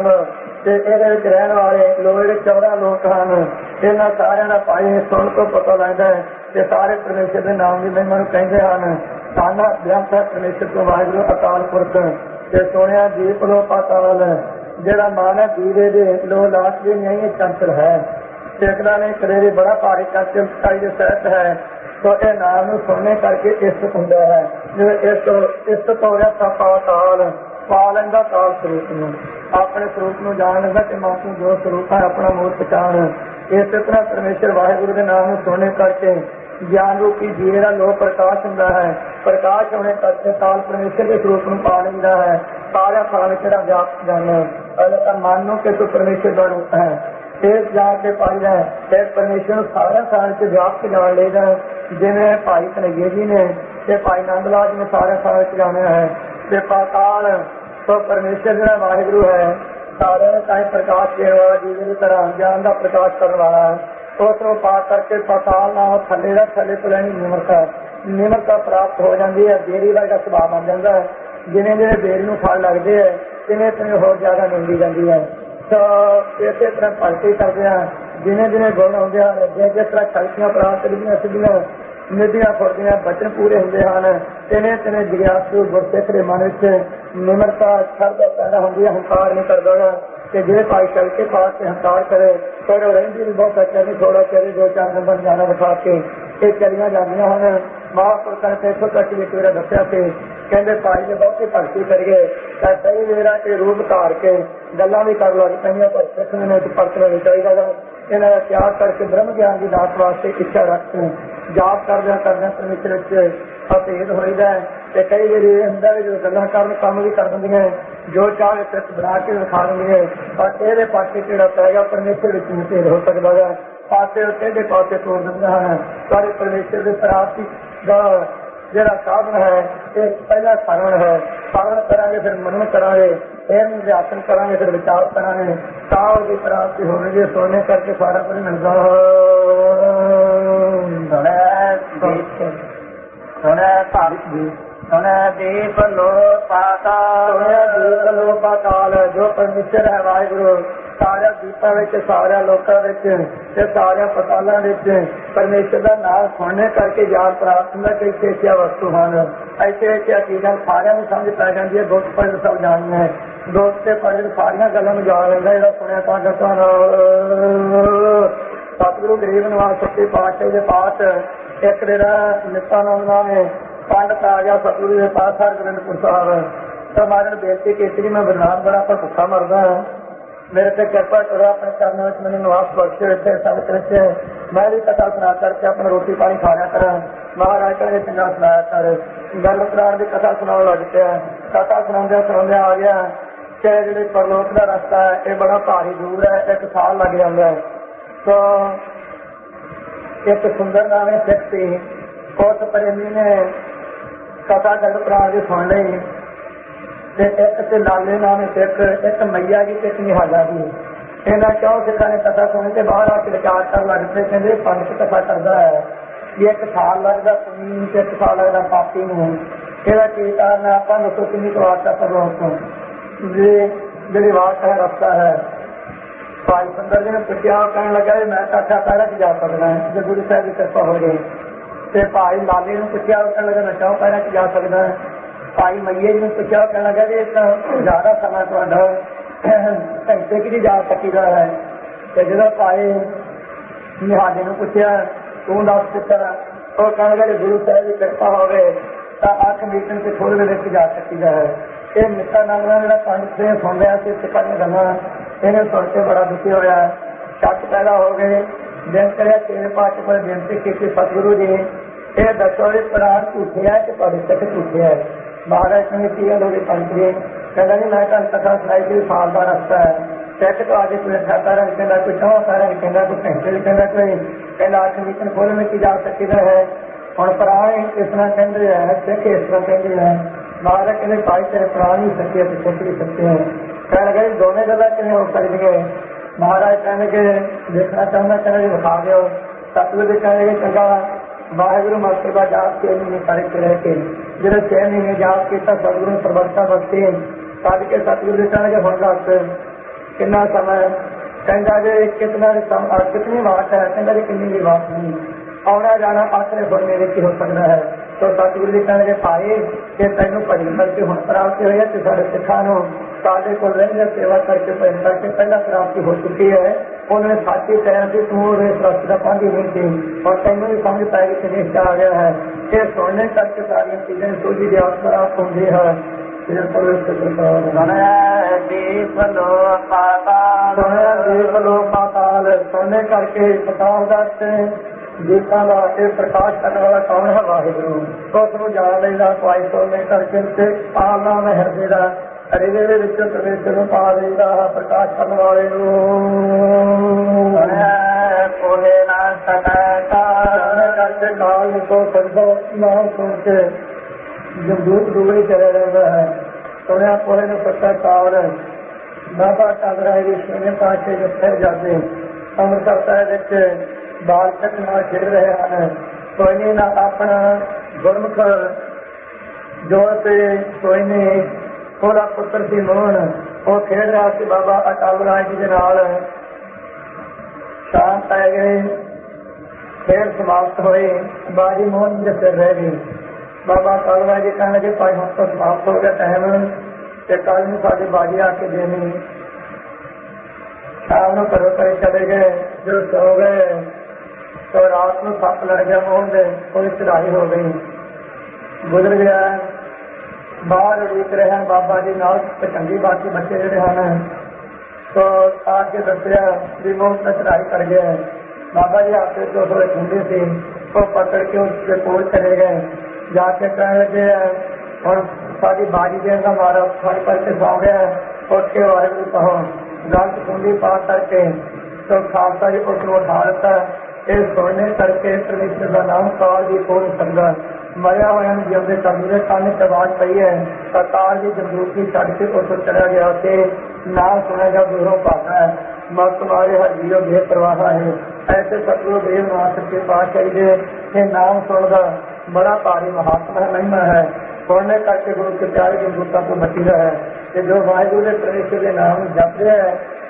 रहने वाले लोग चौदह लोग हैं। इन्होंने सारे का भाई सुन को पता लगता है कि सारे परमेश्वर के नाम की महिमा कहते हैं। साना ग्रंथ है परमेश्वर को वाहिगुरू अकाल पुरख ते सोनिया दीप लो पाताल, जेड़ा मान है दीवे दे लो लाश भी नहीं चंचल है, चेकड़ा ने करेरे बड़ा भारी चंचल के सहत है। तो यह नाम सुनने करके इष्ट होंगे है, जिसे इष्ट इष्ट तो हो गया पाताल, पा लेंदा काल स्वरूप में, अपने स्वरूप में जान लेंदा कि मानू जो स्वरूप है अपना मूल पहचान। इस तरह परमेश्वर वाहिगुरू के नाम सुनने करके ज्ञान रूपी जीवे का लोक प्रकाश होता है। प्रकाश होने करके काल परमेश्वर के स्वरूप में पा लेंदा है। सारा काल तेरा व्याप जाना अगर मानो कि तू परमेश्वर का रूप है, फिर जाके पाई है फिर परमेश्वर सारा साल से व्याप के जान लेगा। जिन्हें भाई कन्हैया जी ने ते भाई नंदलाल जी ने सारे साल से जाना है। ते पाताल तो परमेश्वर जो वाहिगुरू है सारे ताई प्रकाश देने वाला जीवन की तरह ज्ञान का प्रकाश करने वाला है। उसको पा करके पाताल नाम थले का थले तो लैनी निमरता निमरता प्राप्त हो जाती है। बेरी वर्गा सुभाव बन जाता है। जिन्हें जिन्हें बेरी में फल लगते हैं तिने तिने होर ज्यादा मिलती जाती है। तो इस तरह भगती करते हैं जिन्हें जिन्हें गुण होंगे हैं, जिस जिस तरह शक्तियां प्राप्त करदियां सीधियां निधियां फुरदियां बचन पूरे होंगे हैं, तिने तिने जिग्यासु गुरसिख के मन में निमरता श्रद्धा पैदा होंगी है। हंकार नहीं करता कि जे भाई चल के पास से हंकार करे फिर रही भी बहुत अच्छा नहीं, थोड़ा चले दो चार नंबर जाना बिठा के ये चलिया जादियां हैं। महापुरुषों ने इतों तक एक बार दसिया कि कहते भाई ने बहुती भगती करिए कई वेरा के रूप धार के गल्लां भी कर लग पईयां, पर सिख ने परतना नहीं चाहिए। इन्हों का त्याग करके ब्रह्म ज्ञान की दात वास्ते इच्छा रख जाप करदे करदे परमेश्वर अभेद होईदा है। कई बार ये होंदा है जो गल्लां करन काम भी कर दिंदियां जो चाहे सिर्फ बना के विखा दिंदियां, पर ये पासे किहड़ा पै गया परमेश्वर विच नहीं भेद हो सकदा है। पासे टेढ़े पासे तोड़ दिंदियां हैं। सारे परमेश्वर की प्राप्ति का जिहड़ा साधन है ये पहला सरवण है। सरवण करांगे फिर मनन करांगे फिर निध्यासन करांगे फिर विचार करांगे ताव की प्राप्ति होगी। सोने करके सारा कुछ मिलता सुने दीप लो पाताल, दीप लो पाताल जो परमेश्वर है वाहिगुरु सारे दीपों में सारे लोगों में सारे पतालों में परमेश्वर का नाम सुनने करके याद प्राप्त होता कई ऐसिया वस्तु हैं ऐसे ऐसिया चीज़ा सारे समझ पै जाती है। दुख पढ़ सब जानते हैं दुख से पढ़ सारिया गलों में याद रहता जो सुनिया तो सतगुरु गरीब निवास सच्चे पातशाह के पास एक दिन नित्यानंद ने पंडित आ गया सतगुरु के पास हरगोबिंदपुर साहब तो महाराज बेनती की मैं बदनाम बड़ा पर भुखा मरदा मेरे से कृपा करो अपने चरणों में मैंने निवास बख्शे इतने संगत रखे मैं भी कथा सुना करके अपना रोटी पानी खाया करा। महाराज का चंगा सुनाया कर गल प्राण की कथा सुना लग पिया कथा सुना सुना आ गया कि जी परलोक का रास्ता है ये बड़ा भारी दूर है एक साल लग जाता है। तो एक सुंदर नाम है सिख सी उस प्रेमी ने कथा गल प्राण की सुन ली एक लाले नाम सिख एक मैया की एक निहाजा की इन्होंने क्यों सिखा ने कथा सुनी तो बाहर आके विचार कर लगते कहते पंडित कथा करता है भी एक साल लगता पुनी एक साल लगता पापी में यदा की कारण आप दसो कि वार्ता करो जी जी वार्ता है रस्ता है भाई सुंदर जी ने पूछा कह लगा मैं कथा पैरा च जा सकता है जो गुरु साहब की कृपा हो गई तो भाई लाले ने पूछा कह लगा मैं क्यों पैरा च जा सकता है। भाई मैये जी ने पूछा कह लगा जी ज्यादा समय थोड़ा घंटे की जा सकीदा है तो जो भाई निहाजे ने पूछा तू दस दिता तो कह लगा जी गुरु साहब की कृपा हो गए तो अख मीटन से थोड़े देर जा सकीदा है। ये नित्यानंद जो पंडित से सुन रहा से सिखा ने गल्लां इन्हें सुन के बड़ा दुखी होया शक पैदा हो गए दिन करे तेरे पास पर बेनती की सतगुरु जी ये दसो ये पुराण झूठे है कि तुहाडे सिख झूठे है। महाराज ने की गल होगी पंडित जी कहना जी मैं तुहानू कथा सुनाई कि साल का रस्ता है सिख तो आज कोई अठा पैरा कहना कोई चौं पैरा कहना कोई घंटे कहना कोई कहना अठ मीटन खोल में की जा सकीदा है। हुण पुराण इस तरह कहते हैं सिख इस तरह कहते हैं। महाराज कहते भाई तेरे पुराण ही सच्चे है सिख भी सच्चे हैं। कह लगा जी दोनों गल्लां किवें हो सकदियां। महाराज कहने के देखना चाहना कहना जी विखा दो सतगुरु जी कहने चंगा वाहिगुरु मंत्र जाप के महीने करे के रह के जो छह महीने जाप किया सतगुरु प्रबलता बख्शी कद के सतगुरु जी कहने हुण दस कितना समय कहता जी कितना कितनी वाट है कहता जी किन्नी भी वाट नहीं आना जाना आखिर गुण मेरे की हो सकता है। तो सतगुरु जी कहने भाई कि तेनों भजन करके हुण प्राप्ति हुई है तो सारे सिखा साढ़े को रहने सेवा करके भजन करके पहला प्राप्ति हो चुकी है। उन्होंने साथी कहना कि तू इस रस्ते का पांधी नहीं थी और तेनों भी समझ पाएगी कि निश्चय आ गया है। ये सुनने करके सारी चीजें सूझी दी प्राप्त होंगी है। सुनने करके पताल दस गीता का प्रकाश करने वाला कौन है वाहिगुरु तो उसको जान लेना पाई सुनने करके पालना में हृदय का हृदय परमेश्वर को पा लेगा प्रकाश करने वाले करके काल को संभव नाम सुन के जमदूत डूबे चले रहता है सुनिया पोहे ने सत्ता काल बाबा टागरा छेवें पातशाह जो फिर जाते अमृतसर साहिब बाल तक ना खेल रहे हैं कोई नहीं ना अपना गुरमुख जो कोई नहीं थोड़ा पुत्र सी मोहन वो खेल रहा सी बाबा अटल राय जी के नाल शाम पै गए खेल समाप्त हुए बाजी मोहन जी फिर रह गई। बाबा अटल राय जी कहने लगे भाई हम तो समाप्त हो गया टाइम ते कल में सारी बाजी आके देनी। शाम को घरों करे चले गए जो सो गए तो रात को सप लड़ गया मोहन दे कोई चढ़ाई हो गई गुजर गया बाहर उड़ीक रहे हैं बाबा जी नाल चंगी बाकी बच्चे जोड़े हैं तो आके दसिया भी मोहन ने चढ़ाई कर गया। बाबा जी आपके जो थोड़े ठंडे थे वो पकड़ के उसके कोल चले गए जाके कहने लगे और सारी बाजी देने का मारा फल करके सौ गया उठ के वाहिगुरु कहो गलत कुंडी पा करके तो खालसा जी उसको उठा लेता ये सुनने करके परमेश्वर का नाम काल भी बोल सकता मरिया हुआ जिंदे कमरे कान से आवाज पई है काल की जमदूती छड़ के उसको चला गया कि नाम सुनेगा दूरों पाता है मत तुम्हारे हर जीरो बेपरवाह है। ऐसे सतगुरु देव नाथ के पास ये नाम सुनगा बड़ा भारी महात्मा महिमा है सुनने करके गुरु के प्यारे की गुरुता को बची है कि जो वाहिगुरु ने परमेश्वर के नाम जप रहे है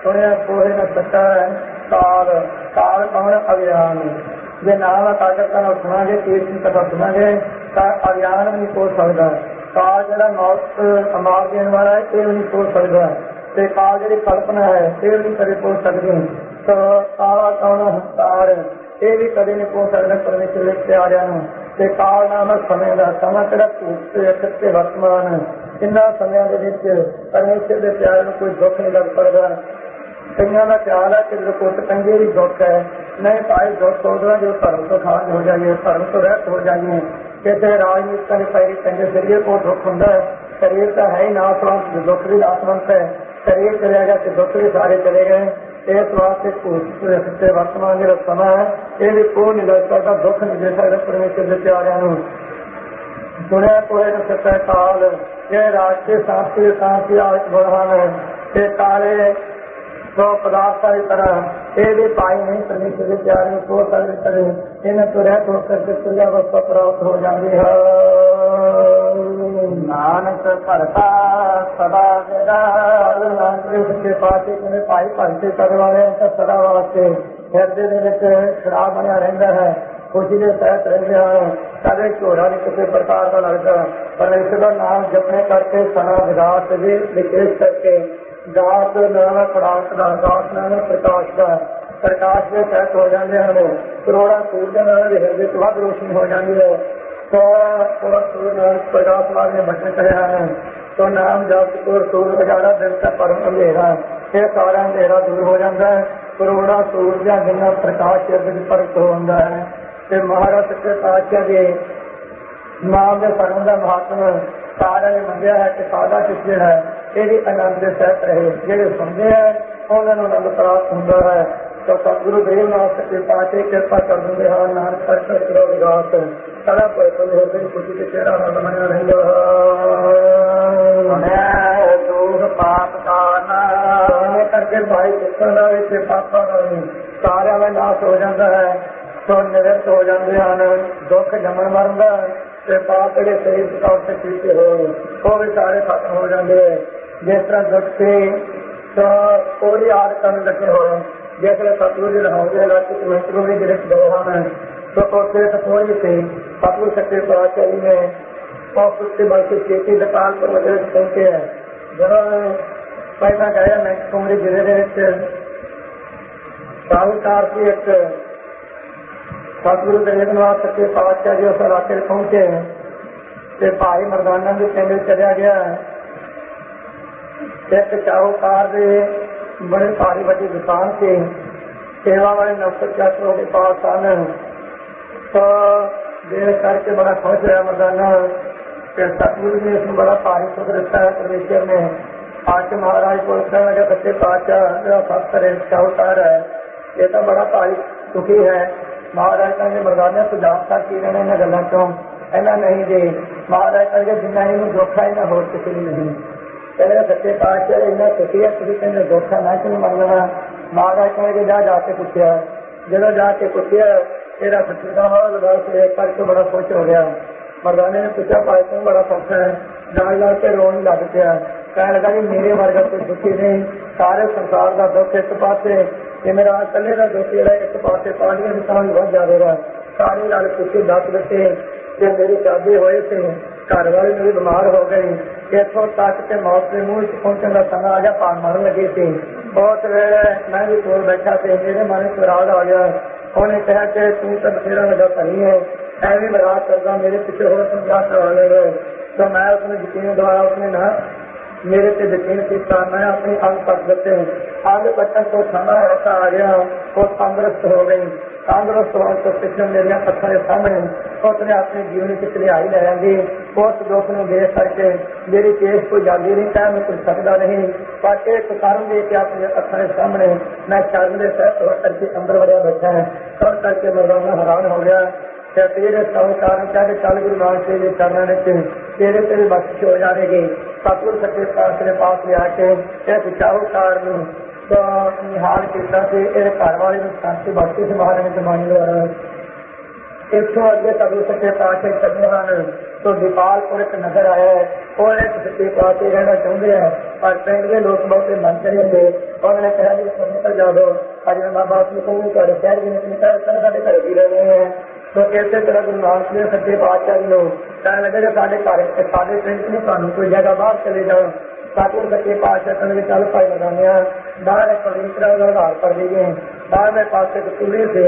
सुने पोहे न सचा काल काल कौन अभियान जे नाम ताकत का सुनागे तीर्थ की कथा सुनागे तो अभियान भी नहीं पहुँच सकता। काल जरा मौत मार देने वाला है ये नहीं पहुँच सकता। ते काल जी कल्पना है ये भी कभी पहुँच सकती। तो काला कौन हंकार ये भी कभी नहीं पहुँच सकता परमेश्वर के प्यारिਆਂ ते काल नामक समय का समा किहड़ा भूत ते वर्तमान इन्हां समयां दे विच परमेश्वर के प्यार में कोई दुख नहीं लग सकता। कईयां का ख्याल है कि जो कुट पैंदी भी दुख है नहीं भाई दुख सोचना जो धर्म तो खाज हो जाइए धर्म तो रहत हो जाइए किसी राजनीतिक की पैरी पैंदे शरीर को दुख होंगे शरीर तो है ही नासवंत दुख भी नासवंत है शरीर चले गया तो दुख भी सारे चले गए। इस वास्ते भूत वर्तमान जो समा है ये भी कोई नहीं लग सकता दुख नहीं दे सकता परमेश्वर के प्यारिਆਂ सुनिया कोई न सत्य काल ये राष्ट्रीय शास्त्रीय शांति आदि बढ़ान ये काले तो पदार्थ की तरह ये भी पाई नहीं परमेश्वर के प्यार में को सर्व करे इन्हें तो रहत होकर के तुल्य अवस्था प्राप्त हो जाती है। नानक करता सदा सदा के पास भाई भगती करने वाले सदा वास्ते हृदय के शराब बनिया रहता है खुशी के तहत रहते हैं कदे झोरा नहीं किसी प्रकार का लगता परमेश्वर का नाम जपने करके सना विराट भी विशेष करके दास नाम प्रकाश का दास नाम प्रकाश का प्रकाश के तहत हो जाते हैं करोड़ा सूर्य हृदय तो वध रोशनी हो जाती है। तो सूर्य प्रकाश वाले बचन करे हैं तो नाम जब सूर्य उजाड़ा दिन का परम अंधेरा ये सारा अंधेरा दूर हो जाता है करोड़ा सूर्य जिन्ना प्रकाश प्रगट होता है। ते महाराज सच्चे पातशाह के नाम के परम का महात्मा सारा ने मंदिया है कि सादा किसी है ये भी आनंद के सहित रहे जेडे सुनते हैं उन्होंने आनंद प्राप्त होता है। तो सतगुरु देवनाथ सच्चे पातशाह कृपा कर देंगे हाँ नानक कर कर करो विकास सदा पर होकर खुशी के चेहरा आनंद बना रहेंगे। दुख पाप का नाम करके भाई जितना पापा का सारा में नाश हो जाता है तो निवृत्त हो जाते हैं दुख जमन मरण का पाप के शरीर तौर से पीछे हो वो भी सारे खत्म हो जाते हैं। जिस तरह दुख से तो कोई याद करने लगे हो जैसे सतगुरु जी होंगे लाखित महत्व भी गिरफ्त गए हैं तो उससे कोई थे सतगुरु सच्चे पातशाह जी ने और उसके बाद से खेती दुकान पर वजह पहुंचे हैं जब पहला गया मैं कुमरी जिले के साहूकार की एक सतगुरु देवनाथ सच्चे पातशाह जी उस इलाके पहुंचे ते भाई मरदाना भी पिंड चलिया गया एक शाहूकार के बड़े भारी बड़ी दुकान से सेवा वाले नौकर चाकरों के पास आने तो देख करके बड़ा खुश रहा मरदाना फिर सतगुरु ने इसमें बड़ा भारी सुख दिता है परमेश्वर ने आके महाराज को कहने लगे सच्चे पातशाह मेरा भक्त शाहूकार है ये तो बड़ा भारी सुखी है। महाराज कहेंगे मरदाना सुझाव कर की रहने इन्होंने गलों चो इन्हें नहीं दे महाराज कहेंगे जिन्ना इन्हें धोखा इन्हें होर किसी भी नहीं कहने सच्चे पातशाह इन्ना सुखी है तुम कहने धोखा ना क्यों मांगना। महाराज कहेंगे जा जाके पूछा जो जाके पूछा तेरा सच्चे का हाल करके बड़ा खुश हो गया। मरदाने ने पूछा भाई तुम बड़ा सौखा है नाल नाल के रोन लग गया कहने लगा जी मेरे वर्गा कोई दुखी नहीं सारे संसार का दुख एक पासे ये मेरा कले का दुख जो एक पासे पानिया की तरह बढ़ जाएगा सारे नाल पूछे दस बच्चे जो मेरे शादी हुए थे घर वाले मेरी बीमार हो गई इतों तक के मौत के मुंह पहुंचने का समय आ गया पान मारन लगी थी बहुत वेले मैं भी कोल बैठा थे मेरे मन में सुराग आ गया उन्हें कहा कि तू तो बथेरा लगा धनी है ऐवी बरात करता मेरे पीछे हो समझा करवा ले तो मैं उसने यकीन द्वारा उसने ना मेरे से यकीन किया मैं अपनी अंग पट देते अंग पटन को समय ऐसा आ गया वो तंदुरुस्त हो गई तंदुरुस्त होने तो पिछले मेरिया अखा के सामने उसने अपनी जीवनी की चलिहाई लै ली उस दुख को देख करके मेरी केस कोई जाती नहीं कह मैं कुछ सकता नहीं पर एक कारण दे के अपने अखा के सामने मैं शर्म के सहत हो करके अंदर वड़िया बैठा है सब करके मरदाना हैरान हो गया तेरे कारण क्या चल गुरु नानक देव जी चरणों तेरे तेरे बख्शिश हो जाएगी सतगुरु सच्चे पातशाह के पास ले आके इस शाहूकार तो निहाल किया घर वाले शांति बख्शी से महाराज जमानी द्वारा इतों अगे सतगुरु सच्चे पातशाह चलते हैं तो दीपालपुर एक नगर आया है और एक सच्चे पातशाह रहना चाहते हैं पर पिंड के लोग बहुते मन करे थे। उन्होंने कहा जी तुम निकल जाओ, अज मैं माँ बाप को कहूँ शहर भी निकल साढ़े घर भी रहे हैं। तो इस तरह गुरु नानक देव सच्चे पातशाह जी लोग कहने लगे साढ़े घर साढ़े पिंड नहीं तुम कोई जगह बाहर चले जाओ। सतगुरु सच्चे पातशाह कहने चल भाई लगाने बाहर एक पवित्र आधार पर लीजिए। बारहवें पास चूल्हे से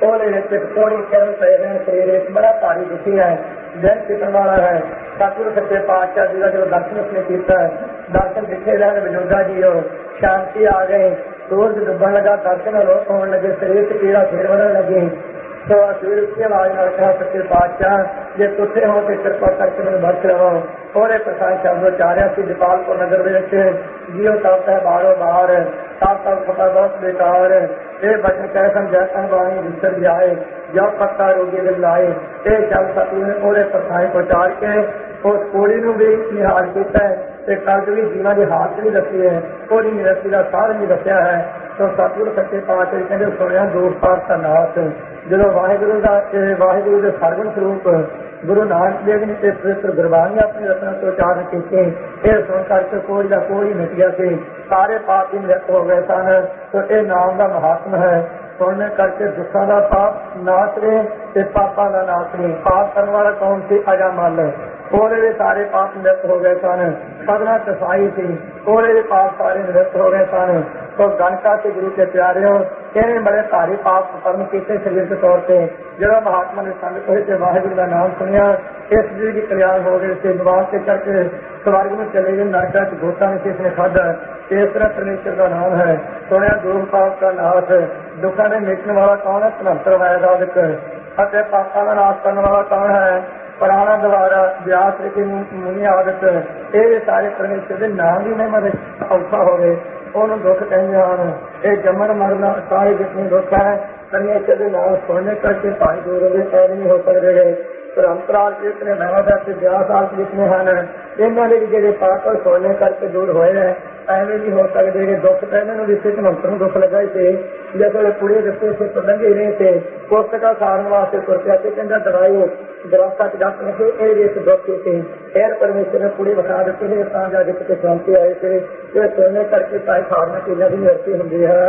थोड़ी चरण पे शरीर एक बड़ा भारी दुखी है, दिन पिटन वाला है। सतगुरु सच्चे पातशाह जी का जो दर्शन उसने किया, दर्शन दिखे रहने बजुर्गा जी हो शांति आ गई। सूरज डुबन लगा, दर्शन आलोक होने लगे, शरीर से पीड़ा फिर बढ़ने लगी। तो फिर उसकी आवाज न कहा सच्चे पातशाह जे तुथे हो तो कृपा करके मैंने बख्श रहो। और प्रसाद शब्द उचारिया सी जपालपुर नगर में जियो तब है बारो बाहर तब तब पता बहुत बेकार। ये बचन कह समझा बाणी विसर जाए जब पत्ता रोगी दिल लाए। ये शब्द सतगुरु ने पूरे प्रसाद को उचार के उस कोड़ी को भी निहाल किया है, कर्ज भी जीवन की हालत भी दसी है, कोड़ी निरस्ती का सार भी दसिया है। तो सतगुरु सच्चे पातशाह कहते सुनिया दूर पार का नाथ जो वाहिगुरु का वाहिगुरु के सरगुण स्वरूप गुरु नानक देव ने पवित्र गुरबाणी अपनी रचना से उच्चारण किए। यह सुन करके कोई का कोई मिट गया थे, सारे पाप ही निरस्त हो गए सन। तो यह नाम का महात्मा है। सुनने करके दुखा का पाप नाश रहे, पापा का नाश नहीं। पाप करने वाला कौन सी अजामल और सारे पाप निरस्त हो गए सन। पगना कसाई थी और पाप सारे निरस्त हो गए सन। तो गणका के गुरु के प्यारे हो इन्हें बड़े भारी पाप कर्म किए शरीर के तौर पर। जब महात्मा ने संगत हुए वाहिगुरु का नाम सुनिया, इस जी की कल्याण हो गए थे। विवाह से करके स्वर्ग में चले गए, नरक गोता ने किसने खाधा। इस तरह परमेश्वर का नाम है। सुनिया दूर पाप का नाश, दुखा ने मिटने वाला कौन है? धनंतर वैदाधिक। अतः पापा का नाश करने वाला कौन है? पुराना द्वारा व्यास के मुनि आदत। ये सारे परमेश्वर के नाम भी नहीं मरे औखा हो गए, उन्होंने दुख कहते हैं। ये जमन मरना सारे जितने दुख है परमेश्वर के नाम सुनने करके भाई दूर ऐ नहीं हो सकते गए। परंपराल जितने नवादस व्यास जितने हैं इन्होंने भी जो पाप सुनने करके दूर होए हैं ਐਵੇਂ नहीं हो सकते। दुख तो इन्होंने रिश्ते मंत्र में दुख लगा ही थे, जैसे पूरे रस्ते से तो लंघे नहीं थे। पुस्तका सारण वास्ते तुर पिया कहता दवाई दरख्त डक रखे ये रिश्त दुख थे। फिर परमेश्वर ने पूरे बता देते हैं ਤਾਂ ਜਾ ਕੇ शांति आए थे। ये सुनने करके चाहे खाना पीना भी निरती होंगी है।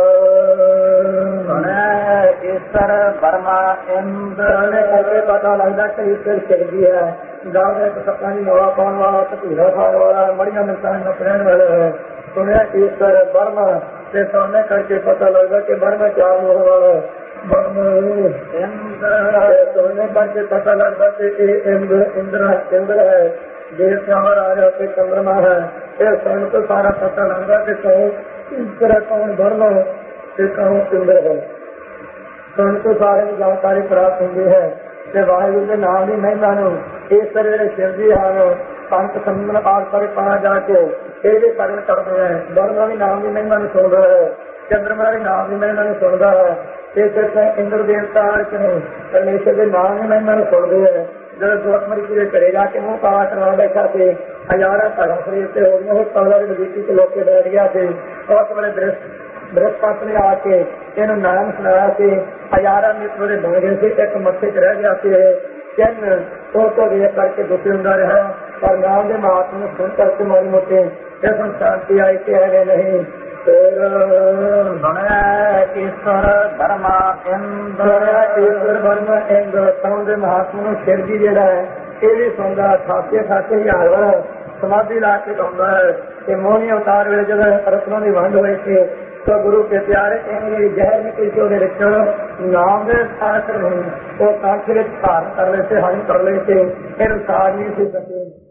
ईश्वर बर्मा इंद्र करके पता लगता कि ईश्वर चलती है। गाँव में एक सपना नहीं हुआ पाने वाला, भतीरा खाने वाला, मड़िया मिलता रहने वाला है। सुनिया ईश्वर बर्मा से सुनने करके पता लगता कि बर्मा क्या होने वाला है। सुनने करके पता लगता कि इंद्र इंद्र इंद्र है, देवता राजा के चंद्रमा है। ये सुन को सारा पता लगता कि कौन ईश्वर कौन बर्मा से कौन इंद्र है। सुन को सारे जानकारी प्राप्त होती है। वाहिगुरु के नाम की महिमा इस तरह शिव जी हैं पंत संगन पाठ पर पा जाके ये करण करते हैं। बर्मा भी नाम की महिमा नहीं सुनता है, चंद्रमा भी नाम की महिमा नहीं सुनता है। इस तरह इंद्र देवता परमेश्वर के नाम की महिमा नहीं सुनते हैं। जब दुखमरी पूरे घरे जाके मुंह काला करवा बैठा थे, हजारा धर्म शरीर से हो गया काला बगीची के लोग बैठ गया थे। उस वेले दृष्ट बृहस्पति ने आके इन नाम सुनाया से हजारा मित्र बन गए थे। एक मत्थे च रह गया से चिन्ह तो तो देख करके दुखी होता रहा, पर नाम के महात्मा ने सुन करके मारी मोटे जब शांति आई के है नहीं। ईश्वर बर्मा इंद्र ईश्वर बर्मा इंद्र सौंदे महात्मा शिव जी जरा है ये भी सुनता खाते खाते हजार बार समाधि ला के गाँव है। मोहनी अवतार वे जब रत्नों की वंड हुई थी तो गुरु के प्यारे कहेंगे जहर निकल के उन्हें रखो नाम दे साथ नहीं वो कांख धारण कर लेते हानि कर लेते फिर सार नहीं सी सके।